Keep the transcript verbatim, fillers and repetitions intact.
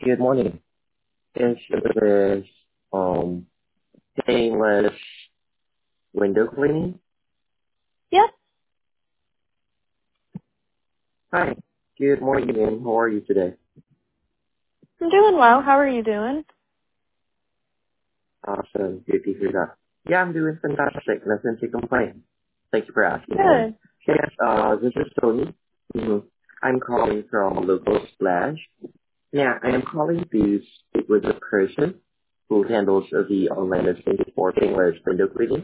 good morning. This is um stainless window cleaning. Yep, Hi. Good morning, and how are you today? I'm doing well. How are you doing? Awesome. Good to hear that. Yeah, I'm doing fantastic. Nothing to complain. Thank you for asking. And Good. yes, uh, this is Tony. hmm I'm calling from Local Splash. Yeah, I am calling to speak with the person who handles the online listing for stainless window cleaning.